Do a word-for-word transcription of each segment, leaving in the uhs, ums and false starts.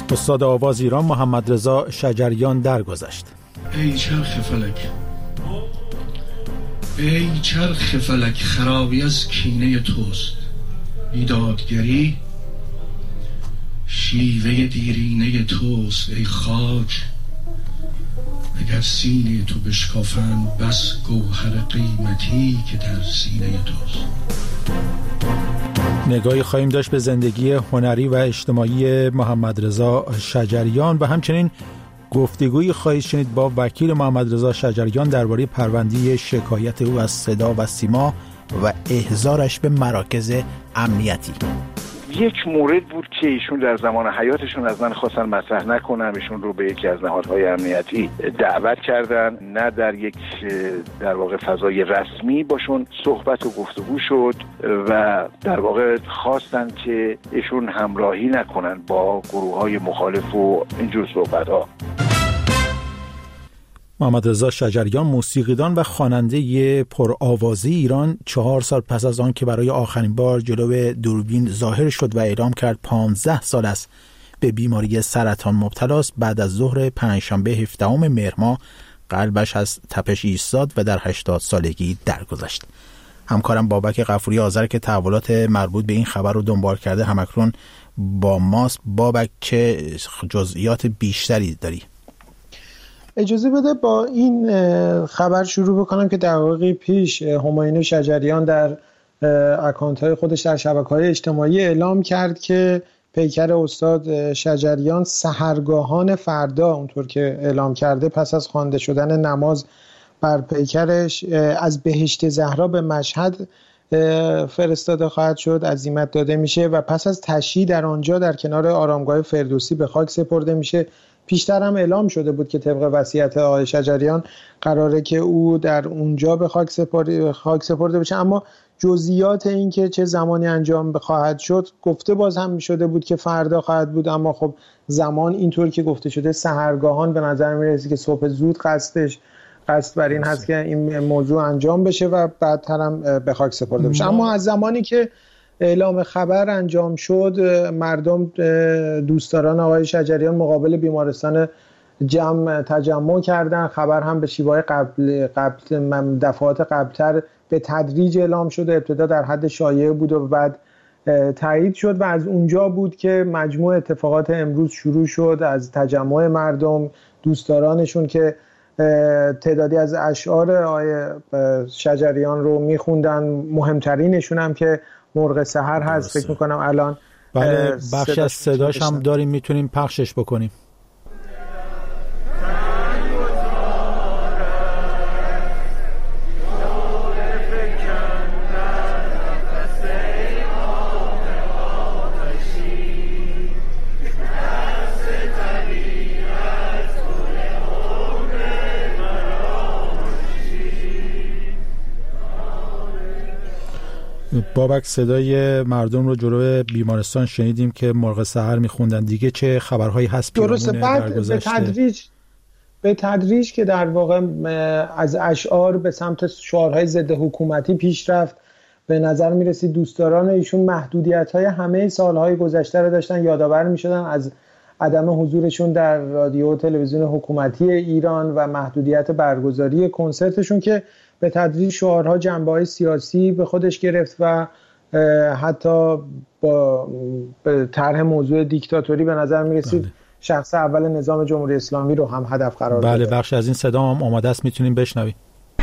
استاد آواز ایران محمد رضا شجریان درگذشت. ای چرخ فلک، ای چرخ فلک، خرابی از کینه توست. بیدادگری شیوه دیرینه توست. ای خاک، اگر سینه تو بشکافند بس گوهر قیمتی که در سینه توست. نگاهی خواهیم داشت به زندگی هنری و اجتماعی محمد رضا شجریان و همچنین گفتگویی خواهید شنید با وکیل محمد رضا شجریان درباره پرونده شکایت او از صدا و سیما و احضارش به مراکز امنیتی. یک مورد بود که ایشون در زمان حیاتشون از من خواستن مطرح نکنم، ایشون رو به یکی از نهادهای امنیتی دعوت کردن، نه در یک در واقع فضای رسمی باشون صحبت و گفتگو شد و در واقع خواستن که ایشون همراهی نکنن با گروه‌های مخالف و اینجور صحبت‌ها. محمد رضا شجریان موسیقیدان و خواننده پرآوازی ایران چهار سال پس از آن که برای آخرین بار جلوی دوربین ظاهر شد و اعلام کرد پانزده سال است به بیماری سرطان مبتلاست، بعد از ظهر پنجشنبه هفدهم مهر ماه قلبش از تپش ایستاد و در هشتاد سالگی درگذشت. همکارم بابک غفوری آذر که تحولات مربوط به این خبر رو دنبال کرده همکنون با ماست. بابک، چه جزئیات بیشتری داری؟ اجازه بده با این خبر شروع بکنم که دقایقی پیش همایون شجریان در اکانت‌های خودش در شبکه‌های اجتماعی اعلام کرد که پیکر استاد شجریان سحرگاهان فردا، اونطور که اعلام کرده، پس از خوانده شدن نماز بر پیکرش از بهشت زهرا به مشهد فرستاده خواهد شد، عزیمت داده میشه و پس از تشییع در آنجا در کنار آرامگاه فردوسی به خاک سپرده میشه. پیشتر هم اعلام شده بود که طبق وصیت آقای شجریان قراره که او در اونجا به خاک سپرده خاک سپرده بشه، اما جزئیات این که چه زمانی انجام خواهد شد گفته باز هم شده بود که فردا خواهد بود، اما خب زمان اینطور که گفته شده سحرگاهان به نظر میرسه که صبح زود قصدش قصد بر این هست که این موضوع انجام بشه و بعدتر هم به خاک سپرده بشه. اما از زمانی که اعلام خبر انجام شد مردم دوستداران آقای شجریان مقابل بیمارستان جمع تجمع کردن. خبر هم به شیوه قبل قبل دفعات قبلتر به تدریج اعلام شده، ابتدا در حد شایعه بود و بعد تایید شد و از اونجا بود که مجموع اتفاقات امروز شروع شد، از تجمع مردم، دوستدارانشون که تعدادی از اشعار آقای شجریان رو میخوندن، مهمترینشون هم که مرغ سحر هست. فکر میکنم الان بله بخش از صداش هم داریم، میتونیم پخشش بکنیم. بابک، صدای مردم رو جلوی بیمارستان شنیدیم که مرغ سحر میخوندن. دیگه چه خبرهایی هست درسته؟ بعد به تدریج به تدریج که در واقع از اشعار به سمت شعارهای ضد حکومتی پیش رفت، به نظر میرسید دوستداران ایشون محدودیت‌های همه سالهای گذشته رو داشتن یادآور میشدن از عدم حضورشون در رادیو و تلویزیون حکومتی ایران و محدودیت برگزاری کنسرتشون که به تدریج شعارها جنبه‌های سیاسی به خودش گرفت و حتی با طرح موضوع دیکتاتوری به نظر می‌رسید بله. شخص اول نظام جمهوری اسلامی رو هم هدف قرار داد. بله، بخش از این صدا هم آماده است، میتونیم بشنویم.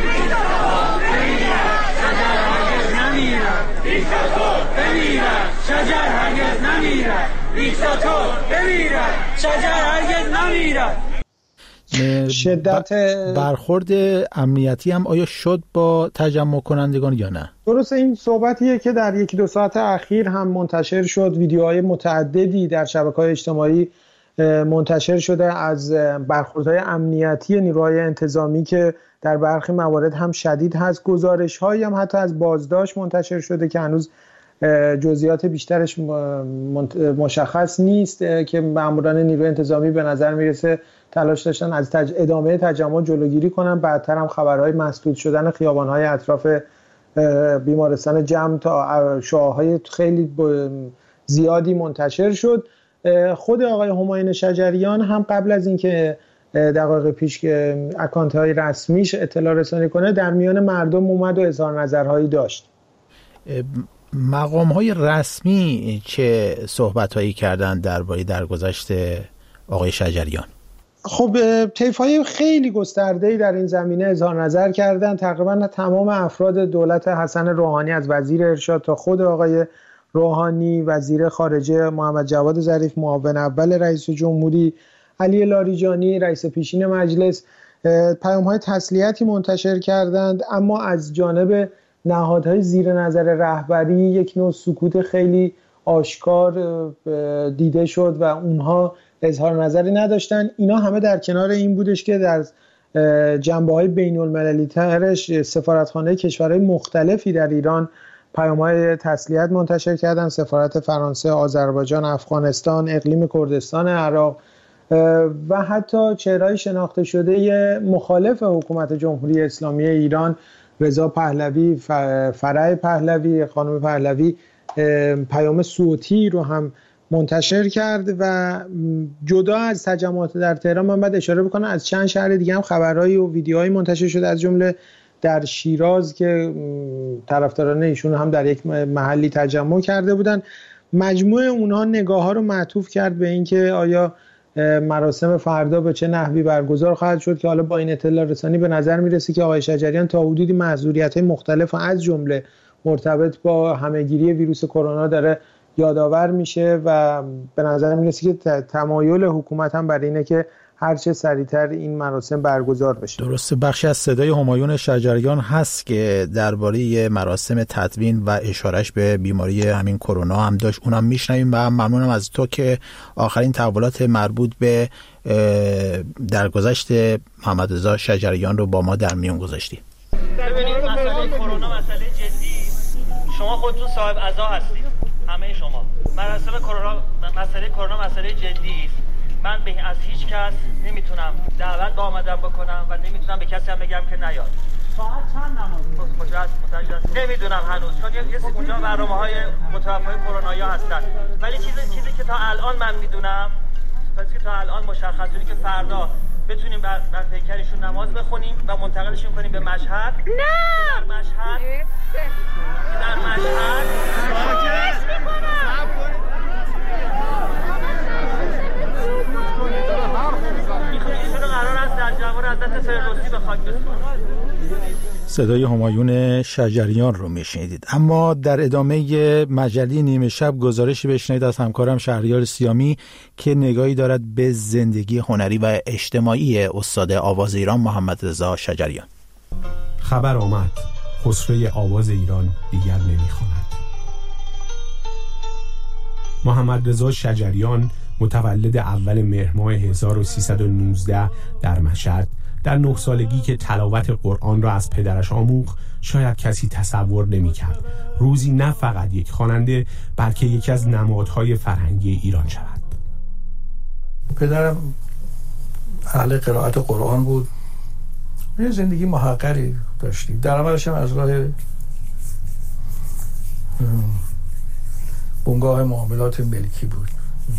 شجر هرگز نمیرد، دیکتاتور بمیرد، شجر هرگز نمیرد. شدت برخورد امنیتی هم آیا شد با تجمع کنندگان یا نه؟ درسته، این صحبتیه که در یکی دو ساعت اخیر هم منتشر شد. ویدیوهای متعددی در شبکه‌های اجتماعی منتشر شده از برخوردهای امنیتی نیروهای انتظامی که در برخی موارد هم شدید هست. گزارش‌هایی هم حتی از بازداشت منتشر شده که هنوز جزئیات بیشترش مشخص نیست که ماموران نیروی انتظامی به نظر میرسه تلاش داشتن از تج... ادامه تجمع جلوگیری کنن. بعدتر هم خبرهای مسدود شدن خیابان‌های اطراف بیمارستان جمع تا شعاعهای خیلی زیادی منتشر شد. خود آقای همایون شجریان هم قبل از اینکه دقایق پیش که اکانت‌های رسمیش اطلاع رسانی کنه در میان مردم اومد و اظهار نظرهایی داشت. مقام‌های رسمی چه صحبت‌هایی کردند درباره درگذشت آقای شجریان؟ خب طیف‌های خیلی گسترده‌ای در این زمینه اظهار نظر کردن. تقریبا تمام افراد دولت حسن روحانی از وزیر ارشاد تا خود آقای روحانی، وزیر خارجه محمد جواد ظریف، معاون اول رئیس جمهوری علی لاریجانی، رئیس پیشین مجلس، پیام‌های تسلیتی منتشر کردند. اما از جانب نهادهای زیر نظر رهبری یک نوع سکوت خیلی آشکار دیده شد و اونها اظهار نظری نداشتن. اینا همه در کنار این بودش که در جنبه‌های بین‌المللی ترش سفارتخانه کشورهای مختلفی در ایران پیام‌های تسلیت منتشر کردن. سفارت فرانسه، آذربایجان، افغانستان، اقلیم کردستان عراق و حتی چهره‌های شناخته شده مخالف حکومت جمهوری اسلامی ایران، رضا پهلوی، فرح پهلوی، خانم پهلوی، پیام صوتی رو هم منتشر کرد. و جدا از تجمعات در تهران من باید اشاره بکنم از چند شهر دیگه هم خبرهایی و ویدیوهایی منتشر شده، از جمله در شیراز که طرفداران ایشون هم در یک محلی تجمع کرده بودن. مجموع اونها نگاه ها رو معطوف کرد به اینکه آیا مراسم فردا به چه نحوی برگزار خواهد شد، که حالا با این اطلاع رسانی به نظر میرسه که آقای شجریان تا حدودی معذوریت‌های مختلف از جمله مرتبط با همه‌گیری ویروس کرونا داره یادآور میشه و به نظر میرسه که تمایل حکومت هم برای اینه که هرچه سریعتر این مراسم برگزار بشه. درسته، بخشی از صدای همایون شجریان هست که درباره مراسم تدوین و اشارش به بیماری همین کرونا هم داشت، اونم میشنویم. و ممنونم از تو که آخرین تحولات مربوط به درگذشت محمد رضا شجریان رو با ما در میون گذاشتی. ببینید مسئله کرونا مسئله جدی، شما خودتون صاحب عزا هستید، همه شما. مراسم کرونا مسئله کرونا مسئله جدی است. من به از هیچ کس نمیتونم دعوت با آمدن بکنم و نمیتونم به کسی هم بگم که نیاد. ساعت چند نماز؟ نمیدونم هنوز، چون یه اونجا برنامه‌های متوفای کرونایی هستن. ولی چیزی چیزی که تا الان من میدونم، چیزی که تا الان مشخصه که فردا بتونیم بر, بر پیکرشون نماز بخونیم و منتقلشون کنیم به مشهد. نه در مشهد در مشهد صدای همایون شجریان رو میشنیدید. اما در ادامه مجله نیمه شب گزارشی بشنوید از همکارم شهریار سیامی که نگاهی دارد به زندگی هنری و اجتماعی استاد آواز ایران محمد رضا شجریان. خبر آمد، خسروی آواز ایران دیگر نمیخواند. محمد رضا شجریان متولد اول مهر ماه هزار و سیصد و نوزده در مشهد، در نه سالگی که تلاوت قرآن را از پدرش آموخت، شاید کسی تصور نمی‌کرد روزی نه فقط یک خواننده بلکه یکی از نمادهای فرهنگی ایران شود. پدرم اهل قرائت قرآن بود، یه زندگی محقری داشتیم، درآمدش هم از راه بنگاه معاملات ملکی بود.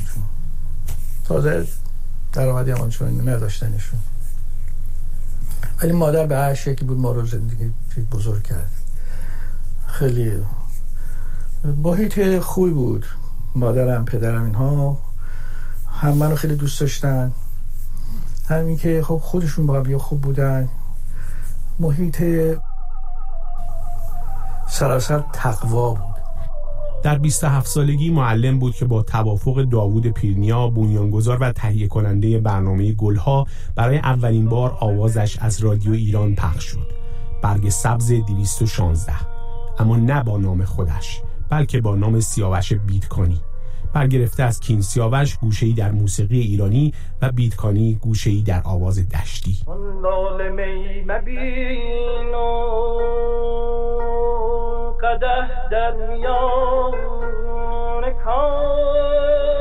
تازه درآمدی هم آنچنانی نداشتنشون، ولی مادر به هر شکلی بود ما رو زندگی بزرگ کرد. خیلی محیط خوبی بود. مادرم، پدرم، اینها هم منو خیلی دوست داشتن، همین که خب خودشون با هم خوب بودن. محیط سراسر تقوا بود. در بیست و هفت سالگی معلم بود که با توافق داوود پیرنیا، بنیانگذار و تهیه کننده برنامه گلها، برای اولین بار آوازش از رادیو ایران پخش شد. برگ سبز دویست و شانزده، اما نه با نام خودش بلکه با نام سیاوش بیتکانی، برگرفته از کین سیاوش گوشه‌ای در موسیقی ایرانی و بیتکانی گوشه‌ای در آواز دشتی. قده در میان کار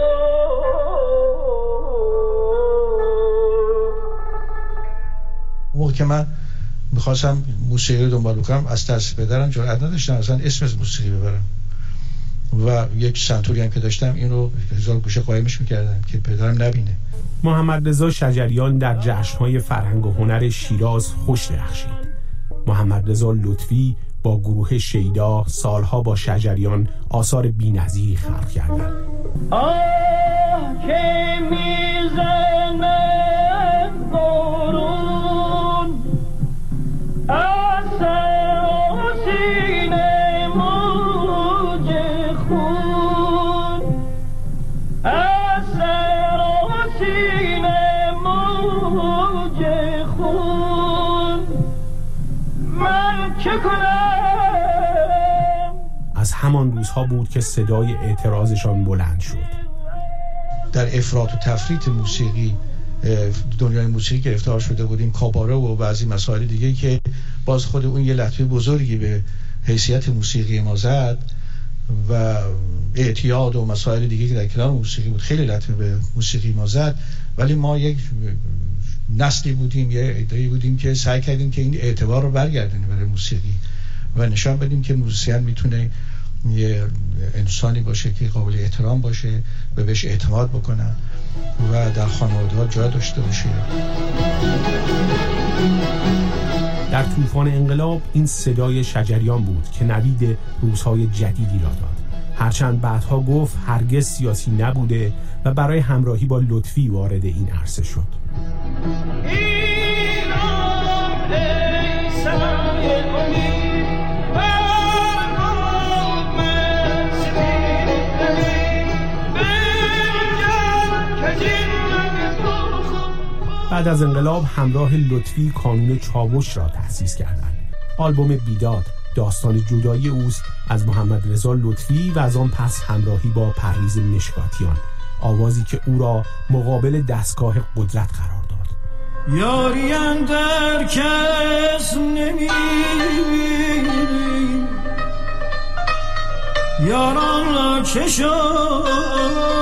موقع که من میخواستم موسیقی رو دنبال بکنم، از ترس پدرم جرئت نداشتم اصلا اسم از موسیقی ببرم و یک سنتوری هم که داشتم این رو هزار گوشه قایمش میکردم که پدرم نبینه. محمد رضا شجریان در جشن‌های فرهنگ و هنر شیراز خوش درخشید. محمد رضا لطفی با گروه شیدا سالها با شجریان آثار بی‌نظیری خلق کردند. آه که میزنه بارون از سر و سینه موج خون، از سر و سینه موج خون، من چه کنم؟ از همان روزها بود که صدای اعتراضشان بلند شد. در افراط و تفریط موسیقی دنیای موسیقی گرفتار شده بودیم، کاباره و بعضی مسائل دیگه که باز خود اون یه لطمه بزرگی به حیثیت موسیقی ما زد و اعتیاد و مسائل دیگه که در کنار موسیقی بود خیلی لطمه به موسیقی ما زد. ولی ما یک نسلی بودیم، یه عده‌ای بودیم که سعی کردیم که این اعتبار رو برگردونیم برای موسیقی و نشان بدیم که موزیسین میتونه یه انسانی باشه که قابل احترام باشه و بهش اعتماد بکنن و در خانواده‌ها جا داشته باشه. در طوفان انقلاب این صدای شجریان بود که نوید روزهای جدیدی را داد. هرچند بعدها گفت هرگز سیاسی نبوده و برای همراهی با لطفی وارد این عرصه شد. بعد از انقلاب همراه لطفی کانون چاوش را تأسیس کردند. آلبوم بیداد داستان جدایی اوست از محمد رضا لطفی و از آن پس همراهی با پرویز مشکاتیان، آوازی که او را مقابل دستگاه قدرت قرار داد. یاری اندر کس نمی‌بینی، یاران را چه شد،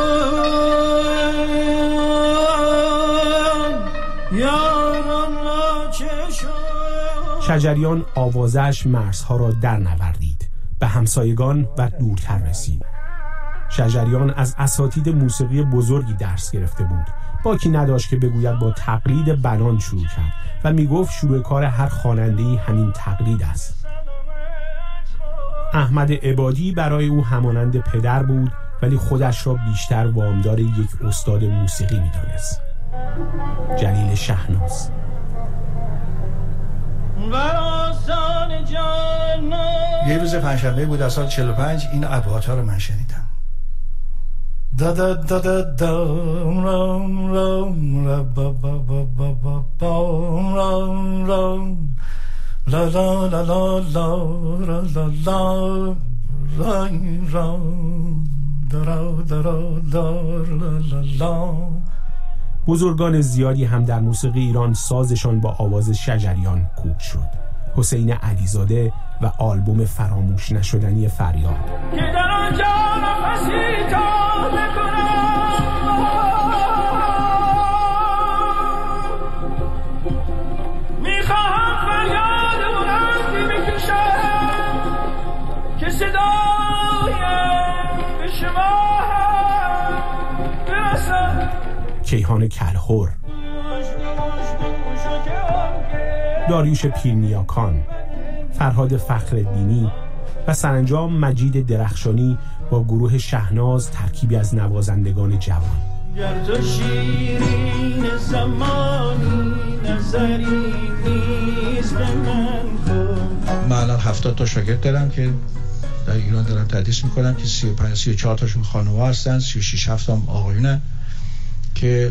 شجریان آوازش مرزها را در نوردید، به همسایگان و دورتر رسید. شجریان از اساتید موسیقی بزرگی درس گرفته بود، باکی نداشت که بگوید با تقلید بنان شروع کرد و میگفت شروع کار هر خواننده‌ای همین تقلید است. احمد عبادی برای او همانند پدر بود، ولی خودش را بیشتر وامدار یک استاد موسیقی می‌دانست. جلیل شهناز. یه روز پنجشنبه بود از سال چهل و پنج این ابیات ها رو من شنیدم. دا دا دا دا دا رام رام را با با با با با با رام رام لا لا لا لا لا را لا لا رام رام درا درا دار لا لا لا. بزرگان زیادی هم در موسیقی ایران سازشان با آواز شجریان کوک شد. حسین علیزاده و آلبوم فراموش نشدنی فریاد. که در آنجا نفسی تا بکنم، میخواهم فریاد بلندی بکشم که صدایم به شما برسد. کیهان کلهر، داریوش پیرنیاکان، فرهاد فخرالدینی و سرانجام مجید درخشانی با گروه شهناز ترکیبی از نوازندگان جوان. گر تو شیرین زمانی نظری نیز به من کن. من الان هفتاد تا شاگرد دارم که در ایران دارم تدریس میکنم که سی و پنج سی و چهار تاشون خانوم هستن، سی و شش هفت هم آقایونن که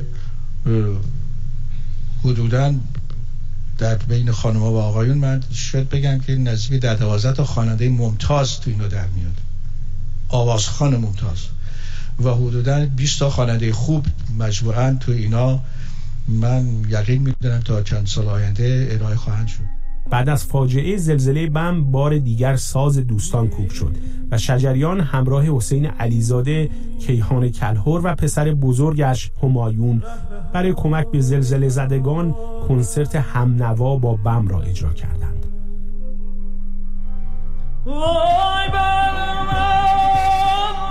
حدوداً در بین خانم‌ها و آقایون من شاید بگم که نزدیک ده دوازده تا خواننده ممتاز تو اینو در میاد، آوازخوان ممتاز، و حدوداً بیست تا خواننده خوب مجموعاً تو اینا من یقین میدونم تا چند سال آینده ارائه خواهند شد. بعد از فاجعه زلزله بم بار دیگر ساز دوستان کوک شد و شجریان همراه حسین علیزاده، کیهان کلهر و پسر بزرگش همایون برای کمک به زلزله زدگان کنسرت همنوا با بم را اجرا کردند. وای بر من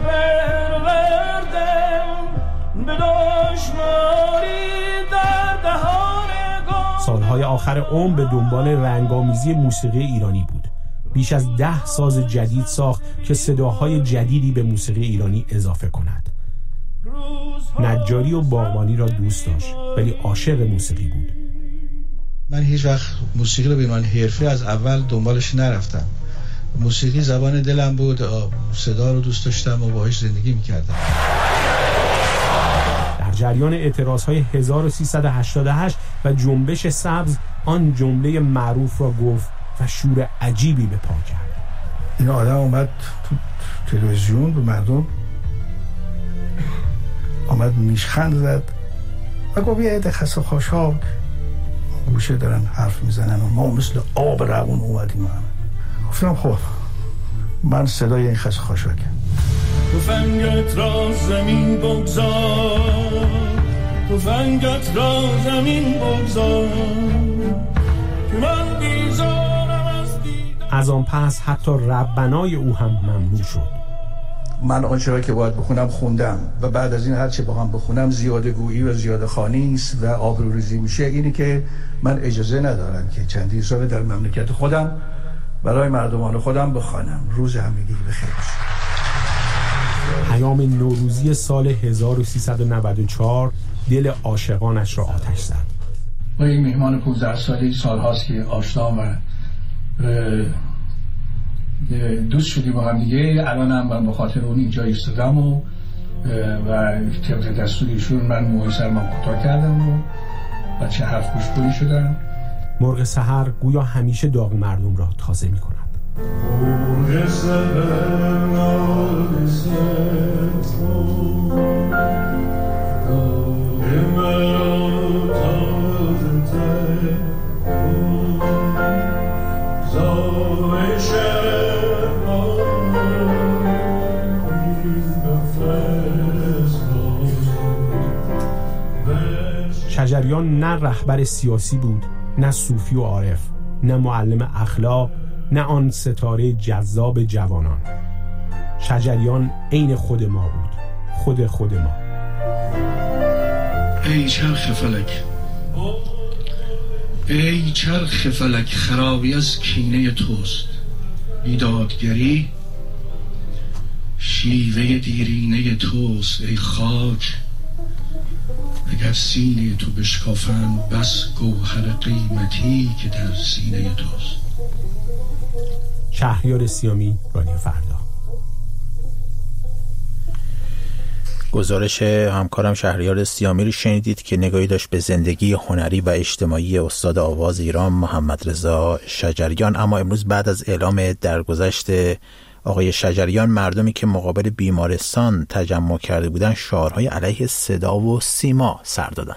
سالهای آخر عمر به دنبال رنگامیزی موسیقی ایرانی بود. بیش از ده ساز جدید ساخت که صداهای جدیدی به موسیقی ایرانی اضافه کند. نجاری و باغبانی را دوست داشت ولی عاشق موسیقی بود. من هیچ وقت موسیقی رو به عنوان حرفه از اول دنبالش نرفتم. موسیقی زبان دلم بود، صدا رو دوست داشتم و باهاش زندگی میکردم. در جریان اعتراضهای هزار و سیصد و هشتاد و هشت و جنبش سبز آن جمله معروف را گفت و شور عجیبی به پا کرد. این آدم اومد تو تلویزیون به مردم آمد نیشخند زد و گفت یه عده خسته خاشاک گوشه دارن حرف میزنن و ما مثل آب روون اومدیم. گفتم خب من صدای این خسته خاشاکم. تفنگت را زمین بگذار، تفنگت را زمین بگذار که من بیزارم از دیدن. از آن پس حتی ربنای او هم ممنوع شد. من آنچه را که باید بخونم خوندم و بعد از این هر چه بخوام بخونم زیاده گویی و زیاده خوانی است و آبروریزی میشه. اینی که من اجازه ندارم که چندین سال در مملکت خودم برای مردمان خودم بخوانم. روز همگی بخیر. پیام نوروزی سال هزار و سیصد و نود و چهار دل عاشقانش را آتش زد. با این مهمان پانزده ساله سال هاست که آشنا و دوست شدیم با هم دیگه. الان هم من به خاطر اون اینجا ایستادم و و طبق دستوریشون من موهای سرم کوتاه کردم و بچه حرف گوش کنی شدم. مرغ سحر گویا همیشه داغ مردم را تازه می کند. مرغ سحر مرغ سحر شجریان نه رهبر سیاسی بود، نه صوفی و عارف، نه معلم اخلاق، نه آن ستاره جذاب جوانان. شجریان عین خود ما بود، خود خود ما. ای چرخ فلک، ای چرخ فلک، خرابی از کینه توست. بیدادگری شیوه دیرینه توست. ای خاک، اگر سینه تو بشکافند بس گوهر قیمتی که در سینه توست. شهریار سیامی، رادیو فردا. گزارش همکارم شهریار سیامی رو شنیدید که نگاهی داشت به زندگی هنری و اجتماعی استاد آواز ایران محمد رضا شجریان. اما امروز بعد از اعلام درگذشت آقای شجریان، مردمی که مقابل بیمارستان تجمع کرده بودند شعارهای علیه صدا و سیما سر دادند.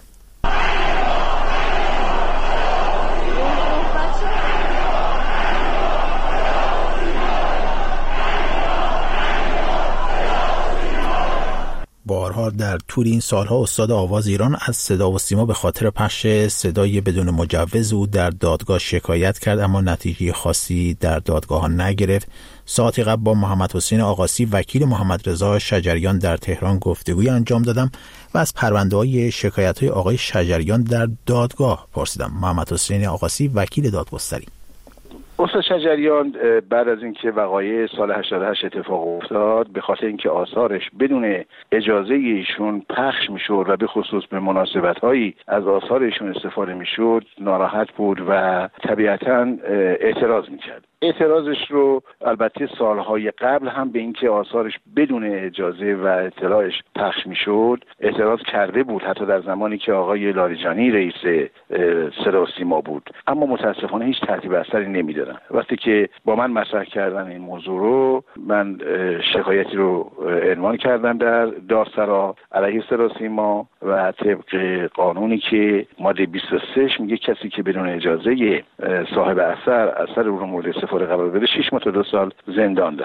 بارها در طول این سالها استاد آواز ایران از صدا و سیما به خاطر پخش صدای بدون مجوز او در دادگاه شکایت کرد، اما نتیجه خاصی در دادگاه ها نگرفت. ساعتی قبل با محمد حسین آقاسی وکیل محمد رضا شجریان در تهران گفتگوی انجام دادم و از پرونده‌های شکایت‌های آقای شجریان در دادگاه پرسیدم. محمد حسین آقاسی وکیل دادگستری: استاد شجریان بعد از اینکه وقایع سال هشتاد و هشت اتفاق افتاد، به خاطر اینکه آثارش بدون اجازه ایشون پخش میشد و به خصوص به مناسبت‌هایی از آثار ایشون استفاده میشد، ناراحت بود و طبیعتاً اعتراض میکرد. اعتراضش رو البته سالهای قبل هم به اینکه آثارش بدون اجازه و اطلاعش پخش میشد اعتراض کرده بود، حتی در زمانی که آقای لاریجانی رئیس صدا و سیما بود. اما متاسفانه هیچ ترتیب اثری نمیدادن. وقتی که با من مطرح کردن این موضوع رو، من شکایتی رو عنوان کردم در دادسرا علیه صدا و سیما و طبق قانونی که ماده بیست و سه میگه کسی که بدون اجازه صاحب اثر اثر رو مورد استفاده قرار بده شش ماه تا دو سال زندان داره.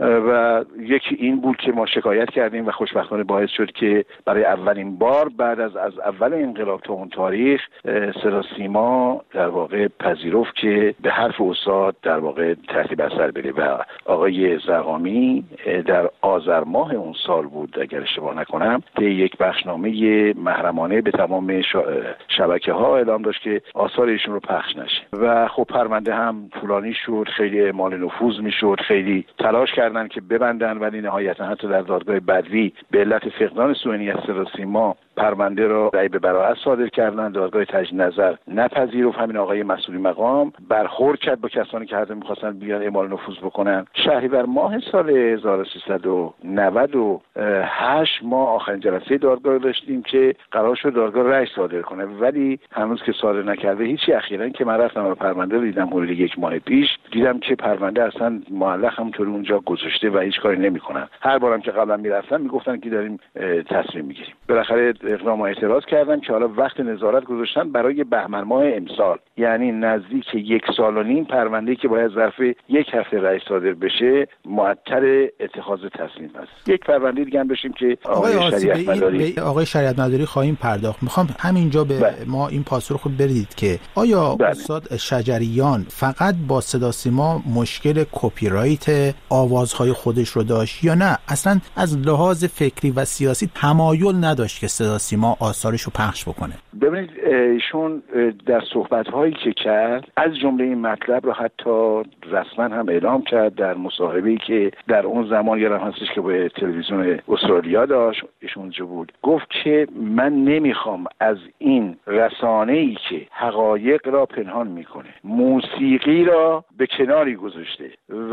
و یکی این بود که ما شکایت کردیم و خوشبختانه باعث شد که برای اولین بار بعد از از اول انقلاب تا اون تاریخ صدا سیما در واقع پذیرفت که به حرف استاد در واقع تحت بصر بده و آقای زرقامی در آذر ماه اون سال بود اگر اشتباه نکنم که یک بخشنامه محرمانه به تمام شبکه ها اعلام داشت که آثار ایشون رو پخش نشه و خب پرونده هم طولانی شد، خیلی اعمال نفوذ میشد، خیلی تلاش کردن که ببندن ولی نهایتا حتی در دادگاه بدوی به علت فقدان سوئنی صدا سیما پرونده را رأی به براءت صادر کردن. دادگاه تجدید نظر نپذیرفت. همین آقای مسئولی مقام برخورد کرد با کسانی که حتی می‌خواستن بیان اعمال نفوذ بکنن. شهریور ماه سال هزار و سیصد و نود و هشت ما آخرین جلسه دادگاه داشتیم که قرار شد دادگاه رأی صادر کنه ولی هنوز که صادر نکرده هیچی. اخیراً که من رفتم پرونده رو دیدم حدود یک ماه پیش، دیدم که پرونده اصلا معلق همونطور اونجا گذاشته و هیچ کاری نمی‌کنن. هر بارم که قبلا می‌رفتم میگفتن که داریم تصمیم می‌گیریم. بالاخره اقدام و اعتراض کردن که حالا وقت نظارت گذاشتن برای بهمن ماه امسال، یعنی نزدیک یک سال و نیم پرونده‌ای که باید ظرف یک هفته رأی صادر بشه معطل اتخاذ تصمیم است. یک پرونده دیگه هم بشیم که آقای شریعت مداری آقای شریعت مداری خواهیم پرداخت. میخوام همینجا به بله. ما این پاسخ رو بدید که آیا بله. استاد شجریان فقط با صدا سیما مشکل کپی رایت آوازهای خودش رو داشت یا نه اصلا از لحاظ فکری و سیاسی تمایل نداشت که صدا سیما آثارش رو پخش بکنه؟ ببینید ایشون در صحبت‌هایی که کرد از جمله این مطلب رو حتی رسما هم اعلام کرد در مصاحبه‌ای که در اون زمان یادم هستش که با تلویزیون استرالیا داشت، ایشون اونجا بود، گفت که من نمیخوام از این رسانه‌ای که حقایق را پنهان میکنه موسیقی را به کناری گذاشته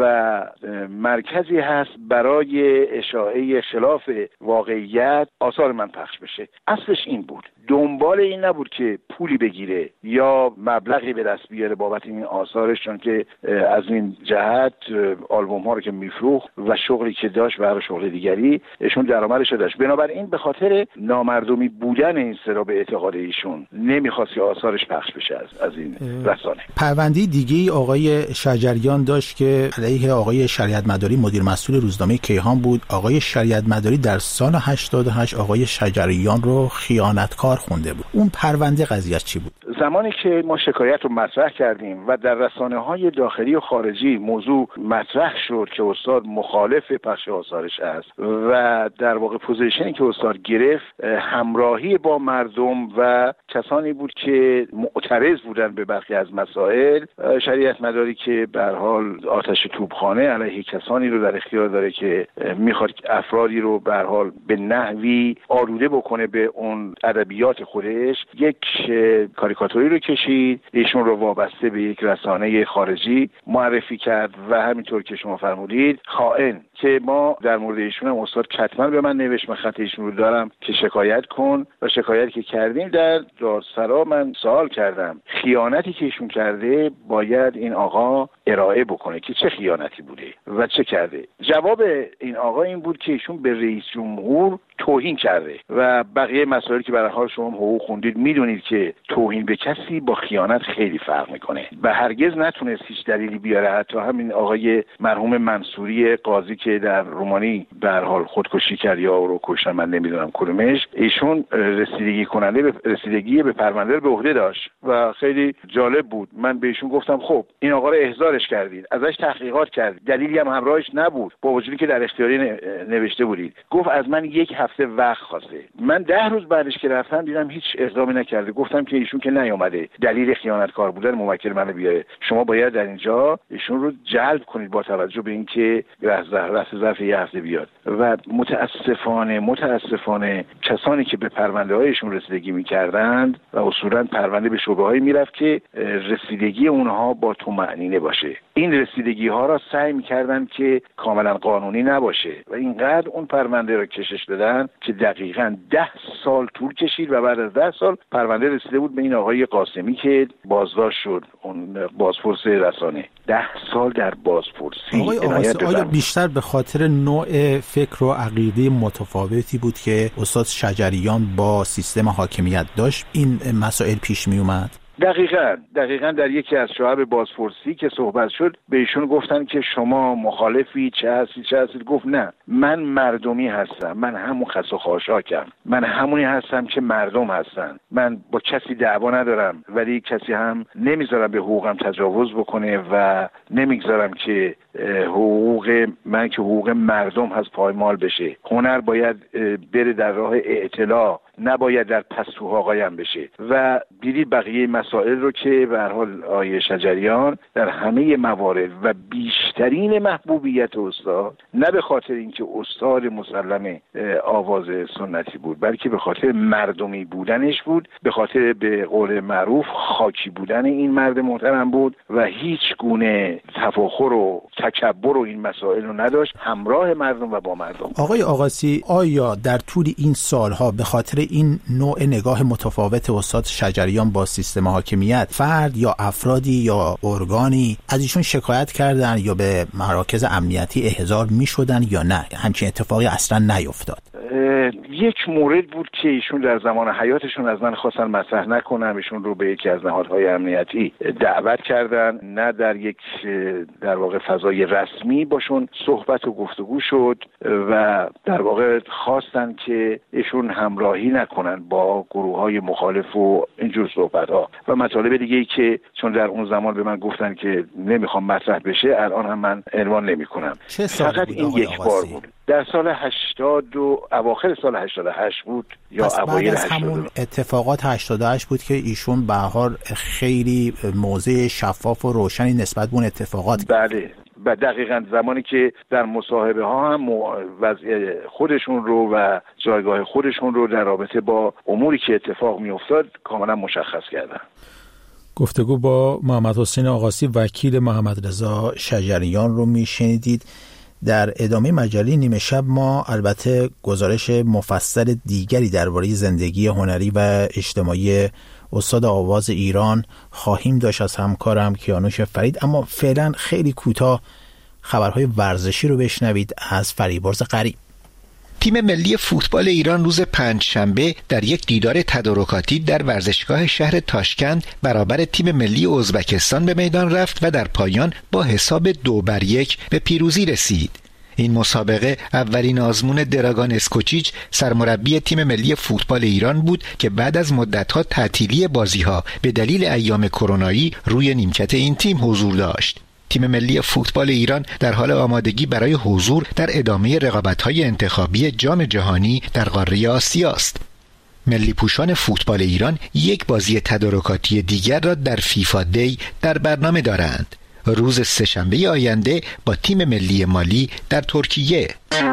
و مرکزی هست برای اشاعه خلاف واقعیت آثار من پخش بشه. اصلش این بود، دنبال این نبود که پولی بگیره یا مبلغی به دست بیاره بابت این آثارش، چون که از این جهت آلبوم ها رو که میفروخت و شغلی که داشت برای شغل دیگری ایشون درآمدش داشت. بنابراین به خاطر نامردمی بودن این سرا به اعتقاد ایشون نمیخواست که آثارش پخش بشه از, از این رسانه. پرونده دیگه آقای شجریان داشت که علیه آقای شریعت مداری مدیر مسئول روزنامه کیهان بود. آقای شریعت مداری در سال هشتاد و هشت آقای شجریان رو خیانتکار خونده بود. اون پرونده قضیه چی بود؟ زمانی که ما شکایت رو مطرح کردیم و در رسانه‌های داخلی و خارجی موضوع مطرح شد که استاد مخالف پخش آثارش است و در واقع پوزیشنی که استاد گرفت همراهی با مردم و کسانی بود که معترض بودن به برخی از مسائل، شریعت مداری که به هر حال آتش توپخانه علیه کسانی رو در اختیار داره که میخواد افرادی رو به هر حال به نحوی آلوده بکنه به اون ادبیات خودش، یک کاریکاتوری رو کشید، ایشون رو وابسته به یک رسانه خارجی معرفی کرد و همینطور که شما فرمودید خائن، که ما در مورد ایشون هم استاد کتماً به من نوشت، من خط ایشون رو دارم که شکایت کن و شکایتی که کردیم در دادسرا من سوال کردم خیانتی که ایشون کرده باید این آقا ارائه بکنه که چه خیانتی بوده و چه کرده. جواب این آقا این بود که ایشون به رئیس جمهور توهین کرده و بقیه مسائلی که برای حال شما حقوق خوندید میدونید که توهین به کسی با خیانت خیلی فرق میکنه و هرگز نتونست هیچ دلیلی بیاره. حتی همین آقای مرحوم منصوری قاضی که در رومانی به هر حال خودکشی کرد یا رو کشتن، من نمیدونم کدومش، ایشون رسیدگی کننده به رسیدگی به پرونده رو به عهده داشت و خیلی جالب بود. من به ایشون گفتم خب این آقا رو احضارش کردید، ازش تحقیقات کردید، دلیلی هم همراهش نبود با وجودی که در اختیاری نوشته بودید، گفت از من یک هفته وقت خواسته. من ده روز بعدش که رفتم دیدم هیچ اقدامی نکرده. گفتم که ایشون که نیامده دلیل خیانتکار بودن موکل منو بیاره، شما باید در اینجا ایشون رو جلب کنید با توجه به اینکه رأس ظرف یه هفته بیاد. و متاسفانه متاسفانه کسانی که به پرونده هایشون رسیدگی میکردند و اصولا پرونده به شبهه هایی میرفت که رسیدگی اونها با طمأنینه باشه، این رسیدگی ها را سعی میکردن که کاملا قانونی نباشه و اینقدر اون پرونده را کشش دادن که دقیقاً ده سال طول کشید و بعد از ده سال پرونده رسیده بود به این آقای قاسمی که بازداشت شد، اون بازپرس رسانه. ده سال در بازپرسی. آقای آقا آیا بیشتر به خاطر نوع فکر و عقیده متفاوتی بود که استاد شجریان با سیستم حاکمیت داشت این مسائل پیش می اومد؟ دقیقاً دقیقاً در یکی از شعب بازپرسی که صحبت شد به ایشون گفتن که شما مخالفی چه هستی چه هستی گفت نه، من مردمی هستم، من همون خس و خاشاکم، من همونی هستم که مردم هستن، من با کسی دعوا ندارم ولی کسی هم نمیذارم به حقوقم تجاوز بکنه و نمیگذارم که حقوق من که حقوق مردم هست پایمال بشه. هنر باید بره در راه اعتلاع، نباید در پستوها قایم بشه. و دیدید بقیه مسائل رو که به هر حال آیه شجریان در همه موارد و بیشترین محبوبیت استاد نه به خاطر اینکه استاد مسلم آواز سنتی بود بلکه به خاطر مردمی بودنش بود، به خاطر به قول معروف خاکی بودن این مرد محترم بود و هیچ گونه تفاخر و تکبر و این مسائل رو نداشت، همراه مردم و با مردم. آقای آقاسی، آیا در طول این سالها به خاطر این نوع نگاه متفاوت استاد شجریان با سیستم حاکمیت فرد یا افرادی یا ارگانی از ایشون شکایت کردن یا به مراکز امنیتی احضار می شدن یا نه؟ همچین اتفاقی اصلا نیفتاد. یک مورد بود که ایشون در زمان حیاتشون از من خواستن مطرح نکنم، ایشون رو به یکی از نهادهای امنیتی دعوت کردن، نه در یک در واقع فضای رسمی باشون صحبت و گفتگو شد و در واقع خواستن که ایشون همراهی نکنن با گروه‌های مخالف و اینجور صحبت‌ها و مطالب دیگه ای که چون در اون زمان به من گفتن که نمیخوام مطرح بشه، الان هم من عنوان نمی‌کنم. فقط این یک بار بود. در سال هشتاد و اواخر سال هشتاد و هشت بود یا اوایل هشتاد و نه. همون اتفاقات هشتاد و هشت بود که ایشون به هر حال خیلی موضع شفاف و روشنی نسبت به اون اتفاقات. بله، و دقیقاً زمانی که در مصاحبه ها هم وضع خودشون رو و جایگاه خودشون رو در رابطه با اموری که اتفاق می افتاد کاملا مشخص کردن. گفتگو با محمد حسین آقاسی وکیل محمد رضا شجریان رو می شنیدید. در ادامه مجله نیمه شب ما البته گزارش مفصل دیگری درباره زندگی هنری و اجتماعی استاد آواز ایران خواهیم داشت از همکارم کیانوش فرید، اما فعلا خیلی کوتاه خبرهای ورزشی رو بشنوید از فریبرز غریب. تیم ملی فوتبال ایران روز پنجشنبه در یک دیدار تدارکاتی در ورزشگاه شهر تاشکند برابر تیم ملی ازبکستان به میدان رفت و در پایان با حساب دو بر یک به پیروزی رسید. این مسابقه اولین آزمون دراگان اسکوچیچ سرمربی تیم ملی فوتبال ایران بود که بعد از مدت‌ها تعطیلی بازی‌ها به دلیل ایام کرونایی روی نیمکت این تیم حضور داشت. تیم ملی فوتبال ایران در حال آمادگی برای حضور در ادامه رقابت‌های انتخابی جام جهانی در قاره آسیا است. ملی پوشان فوتبال ایران یک بازی تدارکاتی دیگر را در فیفا دی در برنامه دارند. روز سه‌شنبه آینده با تیم ملی مالی در ترکیه.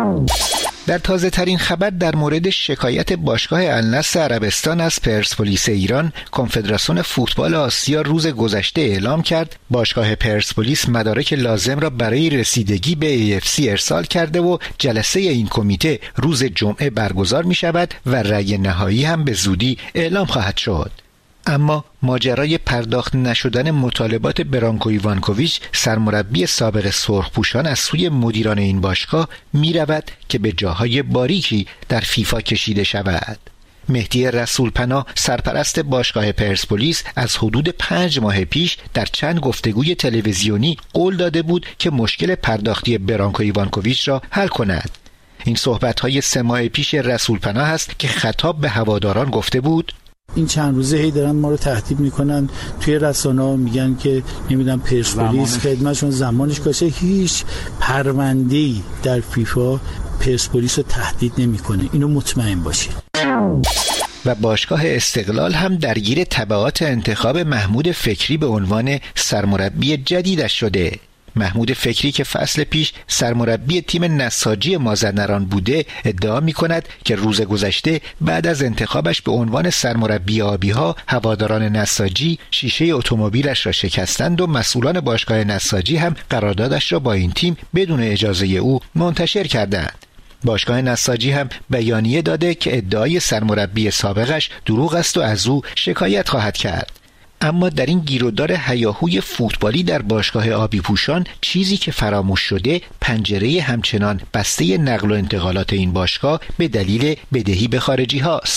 در تازه ترین خبر در مورد شکایت باشگاه النصر عربستان از پرسپولیس ایران، کنفدراسیون فوتبال آسیا روز گذشته اعلام کرد باشگاه پرسپولیس مدارک لازم را برای رسیدگی به ای اف سی ارسال کرده و جلسه این کمیته روز جمعه برگزار می شود و رأی نهایی هم به زودی اعلام خواهد شد. اما ماجرای پرداخت نشدن مطالبات برانکو ایوانکوویچ سرمربی سابق سرخپوشان از سوی مدیران این باشگاه می رود که به جاهای باریکی در فیفا کشیده شود. مهدی رسولپناه سرپرست باشگاه پرسپولیس از حدود پنج ماه پیش در چند گفتگوی تلویزیونی قول داده بود که مشکل پرداختی برانکو ایوانکوویچ را حل کند. این صحبت‌های سه ماه پیش رسولپناه است که خطاب به هواداران گفته بود این چند روزه هی دارن ما رو تهدید میکنن توی رسانه‌ها، میگن که نمیدونم پرسپولیس خدمتشون زمانش گذشته. هیچ پرونده‌ای در فیفا پرسپولیس رو تهدید نمیکنه، اینو مطمئن باشید. و باشگاه استقلال هم درگیر تبعات انتخاب محمود فکری به عنوان سرمربی جدیدش شده. محمود فکری که فصل پیش سرمربی تیم نساجی مازندران بوده ادعا می کند که روز گذشته بعد از انتخابش به عنوان سرمربی آبی‌ها هواداران نساجی شیشه اتومبیلش را شکستند و مسئولان باشگاه نساجی هم قراردادش را با این تیم بدون اجازه او منتشر کردند. باشگاه نساجی هم بیانیه داده که ادعای سرمربی سابقش دروغ است و از او شکایت خواهد کرد. اما در این گیرودار هیاهوی فوتبالی در باشگاه آبی پوشان چیزی که فراموش شده پنجره همچنان بسته نقل و انتقالات این باشگاه به دلیل بدهی به خارجی هاست.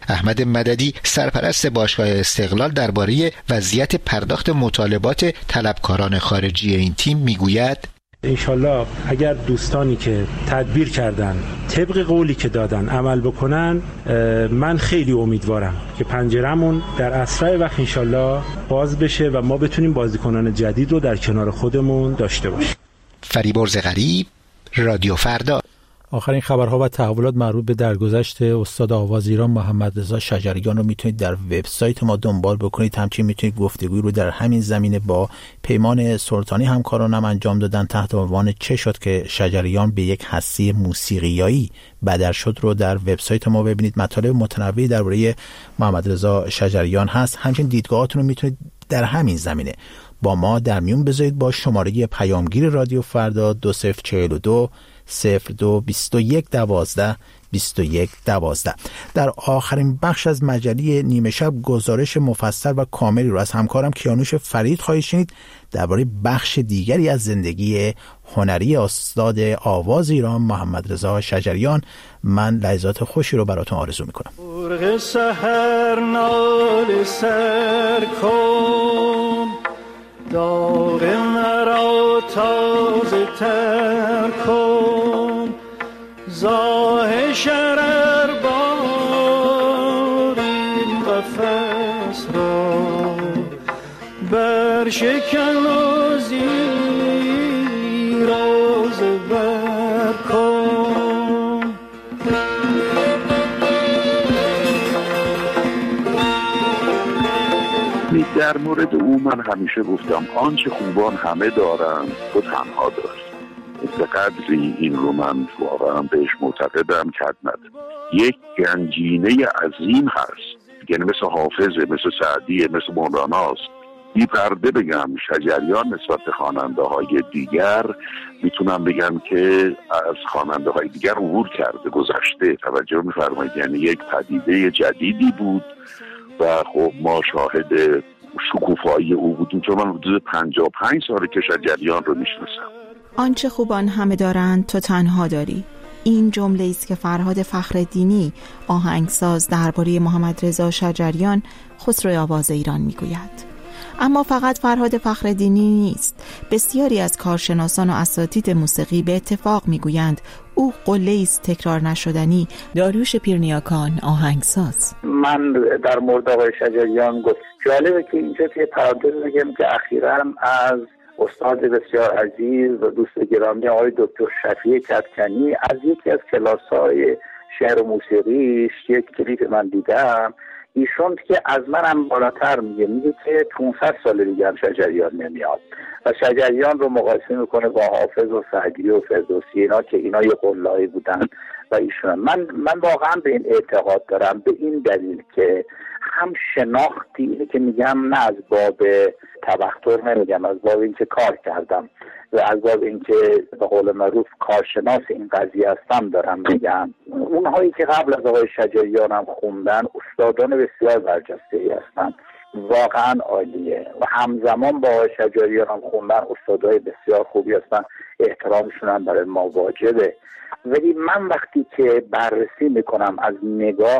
احمد مددی سرپرست باشگاه استقلال درباره وضعیت پرداخت مطالبات طلبکاران خارجی این تیم میگوید: انشالله اگر دوستانی که تدبیر کردن طبق قولی که دادن عمل بکنن، من خیلی امیدوارم که پنجرمون در اسرع وقت انشالله باز بشه و ما بتونیم بازیکنان جدید رو در کنار خودمون داشته باشیم. فریبرز غریب، رادیو فردا. آخرین خبرها و تحولات مربوط به درگذشت استاد آواز ایران محمد رضا شجریان رو میتونید در وبسایت ما دنبال بکنید. همچنین میتونید گفتگوی رو در همین زمینه با پیمان سلطانی همکارانم انجام دادن تحت عنوان چه شد که شجریان به یک هستی موسیقیایی بدل شد رو در وبسایت ما ببینید. مطالب متنوعی درباره محمد رضا شجریان هست. همچنین دیدگاهاتون رو میتونید در همین زمینه با ما در میون بذارید با شماره پیامگیر رادیو فردا دو صفر چهل و دو صفر دو بیست و یک دوازده بیست و یک دوازده. در آخرین بخش از مجله نیمه شب گزارش مفصل و کاملی رو از همکارم کیانوش فرید خواهید شنید درباره بخش دیگری از زندگی هنری استاد آواز ایران محمد رضا شجریان. من لحظات خوشی رو براتون آرزو میکنم. مرغ سحر نال سر کن، داغ مرا تازه تر کن، زاه شرر بار این قفس را برشکن و زیر و زبر کن. در مورد او من همیشه گفتم آنچه خوبان همه دارند تو تنها داری. به قدری این رو من واقعا بهش معتقدم که یک گنجینه عظیم هست، یعنی مثل حافظه، مثل سعدیه، مثل مولاناست. بی پرده بگم شجریان نسبت به خواننده های دیگر میتونم بگم که از خواننده های دیگر عبور کرده، گذشته. توجه میفرمایید، یعنی یک پدیده جدیدی بود و خب ما شاهد شکوفایی او بودیم، چون من حدود پنجاه و پنج ساله که شجریان رو میشناسم. آنچه خوبان همه دارند تو تنها داری. این جمله است که فرهاد فخرالدینی آهنگساز درباره محمد رضا شجریان خسروی آواز ایران میگوید. اما فقط فرهاد فخرالدینی نیست. بسیاری از کارشناسان و اساتید موسیقی به اتفاق میگویند او قله است تکرار نشدنی. داریوش پیرنیاکان آهنگساز: من در مورد آقای شجریان گفت جالبه که اینجا توی پرانتز بگم که اخیراً از استاد بسیار عزیز و دوست گرامی آقای دکتر شفیع کدکنی از یکی از کلاس‌های شعر و موسیقیش یک کلیپ من دیدم. ایشون که از منم بالاتر میگه میگه که پانصد سال دیگه هم شجریان نمیاد و شجریان رو مقایسه میکنه با حافظ و سعدی و فردوسی، اینا که اینا یه قله‌ای بودن و ایشون. من من واقعا به این اعتقاد دارم، به این دلیل که هم شناختی، اینه که میگم نه از باب تبختر نمیگم، از باب اینکه کار کردم و از باب اینکه به قول معروف کارشناس این قضیه هستم دارم میگم. اونهایی که قبل از آقای شجریان هم خوندن استادان بسیار برجسته‌ای هستن، واقعا عالیه و همزمان با آقای شجریان هم خوندن استادای بسیار خوبی هستن، احترامشون هم برای ما واجبه. ولی من وقتی که بررسی میکنم از نگاه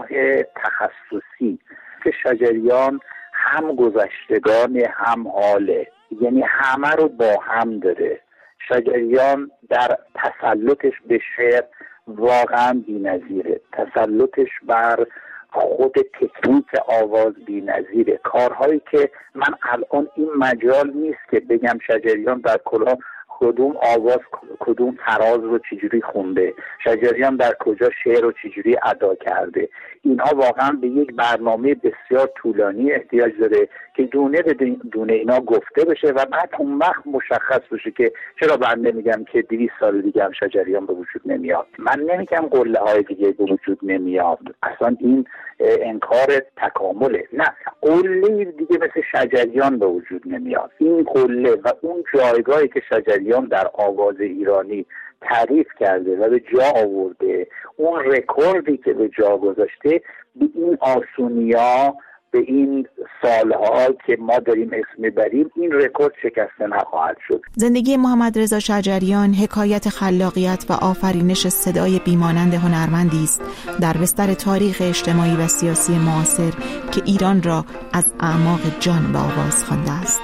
تخصصی که شجریان هم گذشتگان هم حاله، یعنی همه رو با هم داره. شجریان در تسلطش به شعر واقعا بی‌نظیره، تسلطش بر خود تکنیک آواز بی‌نظیره. کارهایی که من الان این مجال نیست که بگم شجریان در کلا کدوم آواز کدوم فراز رو چجوری خونده، شجریان در کجا شعر رو چجوری ادا کرده. اینها واقعا به یک برنامه بسیار طولانی احتیاج داره که دونه به دونه اینا گفته بشه و بعد اون وقت مشخص بشه که چرا بنده میگم که دویست سال دیگه هم شجریان به وجود نمیاد. من نمیگم قله های دیگه به وجود نمیاد، اصلا این انکار تکامله. نه، قله دیگه مثل شجریان به وجود نمیاد. این قله و اون جایگاهی که شجریان در آواز ایرانی تعریف کرده و به جا آورده، اون رکوردی که به جا گذاشته، به این آسونیا، به به این سالها که ما داریم اسم میبریم این رکورد شکسته نخواهد شد. زندگی محمد رضا شجریان حکایت خلاقیت و آفرینش صدای بیمانند هنرمندی است در بستر تاریخ اجتماعی و سیاسی معاصر که ایران را از اعماق جان به آواز خوانده است.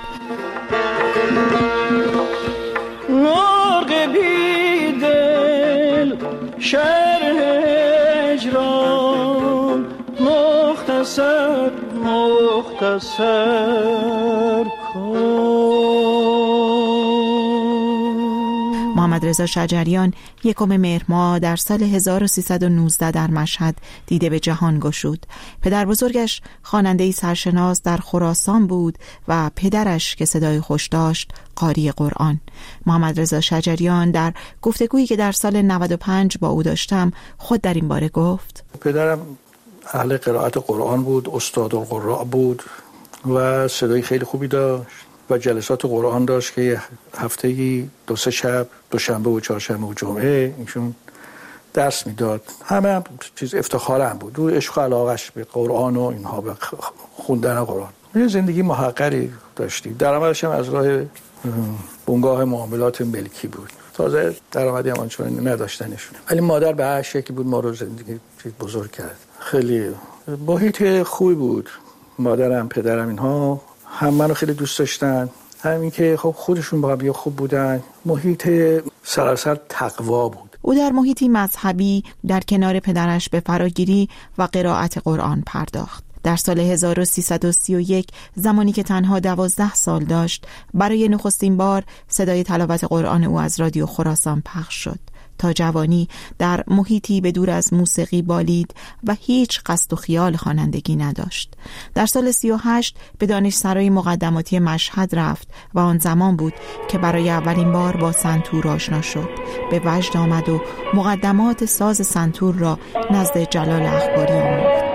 مرغ بیدل شرح اجرام مختصر مختصر محمد رضا شجریان یکم مهر ماه در سال هزار و سیصد و نوزده در مشهد دیده به جهان گشود. پدر بزرگش خواننده‌ای سرشناس در خراسان بود و پدرش که صدای خوش داشت قاری قرآن. محمد رضا شجریان در گفتگویی که در سال نود و پنج با او داشتم خود در این باره گفت: پدرم اهل قرائت قرآن بود، استاد القراء بود و صدای خیلی خوبی داشت و جلسات قرآن داشت که هفته‌ای دو سه شب، دوشنبه و چهارشنبه و جمعه ایشون درس میداد. همه هم چیز افتخارم بود. دو عشق و علاقش به قرآن و اینها، به خوندن قرآن. یه زندگی محقری داشتیم. درآمدش هم از راه بنگاه معاملات ملکی بود. تازه درآمدی هم آنچنانی نداشتنشون. ولی مادر به هر شکلی بود ما رو زندگی بزرگ کرد. خیلی محیط خوبی بود. مادرم، پدرم، اینها هم منو خیلی دوست داشتن، همین که خب خودشون با هم خوب بودن. محیط سراسر تقوا بود. او در محیطی مذهبی در کنار پدرش به فراگیری و قرائت قرآن پرداخت. در سال هزار و سیصد و سی و یک زمانی که تنها دوازده سال داشت برای نخستین بار صدای تلاوت قرآن او از رادیو خراسان پخش شد. تا جوانی در محیطی به دور از موسیقی بالید و هیچ قصد و خیال خوانندگی نداشت. در سال سی و هشت به دانشسرای مقدماتی مشهد رفت و آن زمان بود که برای اولین بار با سنتور آشنا شد. به وجد آمد و مقدمات ساز سنتور را نزد جلال اخباری آموخت.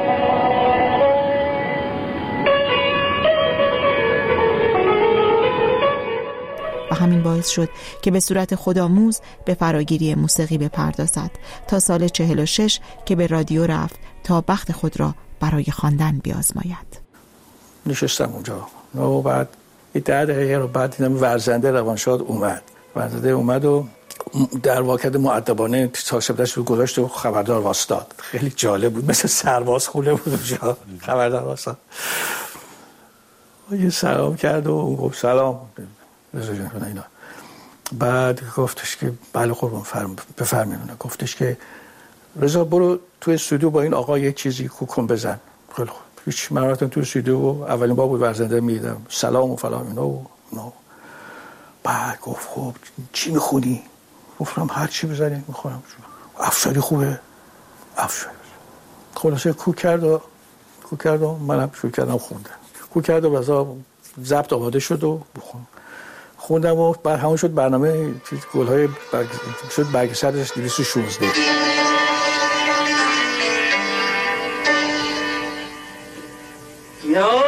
و همین باعث شد که به صورت خودآموز به فراگیری موسیقی بپردازد تا سال چهل و شش که به رادیو رفت تا بخت خود را برای خواندن بیازماید. نشستم اونجا و بعد یه ده دقیقه رو بعد دیدم ورزنده روانشاد اومد. ورزنده اومد و در واکد مؤدبانه صاحبش رو گذاشت و خبردار واسطاد. خیلی جالب بود، مثل سرباز خونه بود اونجا. خبردار واسطاد و یه سلام کرد و اون گفت سلام رضا جان اینا. بعد گفتش که بله قربان فرم بفرمایید. گفتش که رضا برو تو استودیو با این آقا یه چیزی کوکن بزن. خیلی خوب. هیچ من رفتم تو استودیو و اولین بار بود ورزنده میدم سلام و فلان اینا و اینا. بعد گفت خب چی میخونی؟ گفتم هر چی بزنید میخونم. افشاری خوبه؟ افشاری. خلاصه کوک کرد و کوک کرد و منم شروع کردم خوندن. کوک کرد و بازا ضبط آماده شد و بخون. خوندم و بعد همون شد برنامه چیز گل‌های برگ... شد برگشتش دویست و شانزده. یا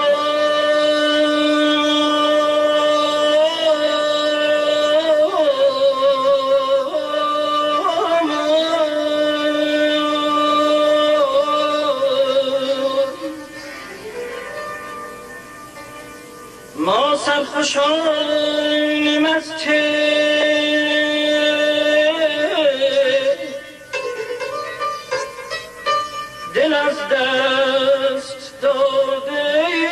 ما سرخوشانیم از چه دل از دست داده.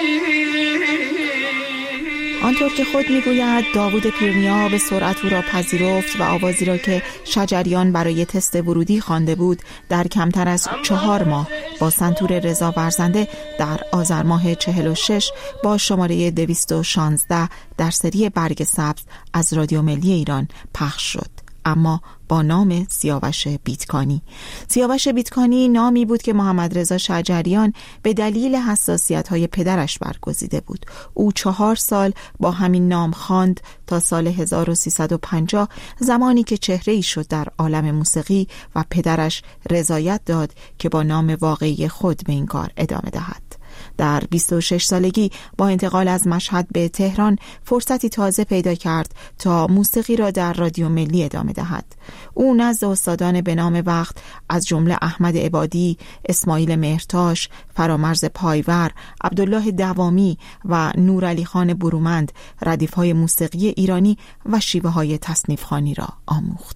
آنطور که خود میگوید داوود پیرنیا به سرعت او را پذیرفت و آوازی را که شجریان برای تست ورودی خوانده بود در کمتر از چهار ماه با سنتور رضا ورزنده در آذر ماه چهل و شش با شماره دویست و شانزده در سری برگ سبز از رادیو ملی ایران پخش شد، اما با نام سیاوش بیتکانی. سیاوش بیتکانی نامی بود که محمد رضا شجریان به دلیل حساسیت‌های پدرش برگزیده بود. او چهار سال با همین نام خواند تا سال هزار و سیصد و پنجاه زمانی که چهره‌ای شد در عالم موسیقی و پدرش رضایت داد که با نام واقعی خود به این کار ادامه دهد. در بیست و شش سالگی با انتقال از مشهد به تهران فرصتی تازه پیدا کرد تا موسیقی را در رادیو ملی ادامه دهد. او نزد استادان به نام وقت از جمله احمد عبادی، اسماعیل مهرتاش، فرامرز پایور، عبدالله دوامی و نورعلی خان برومند ردیف‌های موسیقی ایرانی و شیوه‌های تصنیف‌خوانی را آموخت.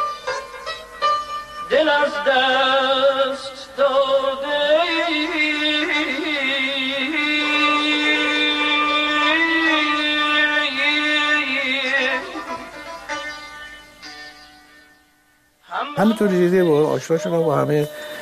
دل از دست داده همینطور دیده با آشنا شدم با همه